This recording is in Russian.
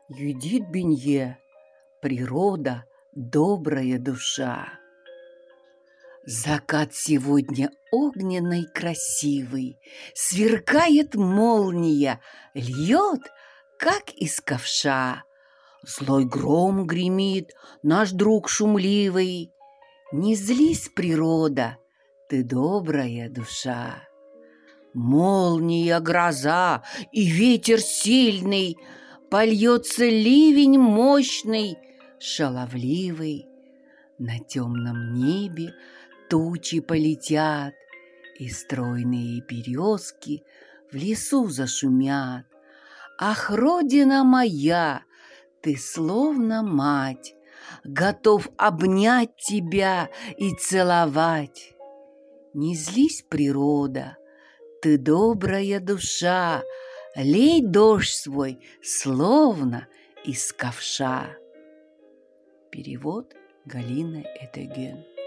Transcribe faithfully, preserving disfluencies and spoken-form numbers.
Юдит Бенье. Природа, добрая душа. Закат сегодня огненный, красивый, сверкает молния, льет, как из ковша. Злой гром гремит, наш друг шумливый. Не злись, природа, ты добрая душа. Молния, гроза и ветер сильный, польется ливень мощный, шаловливый. На темном небе тучи полетят, и стройные березки в лесу зашумят. Ах, Родина моя, ты словно мать, готов обнять тебя и целовать. Не злись, природа, ты добрая душа, лей дождь свой, словно из ковша. Перевод Галины Этеген.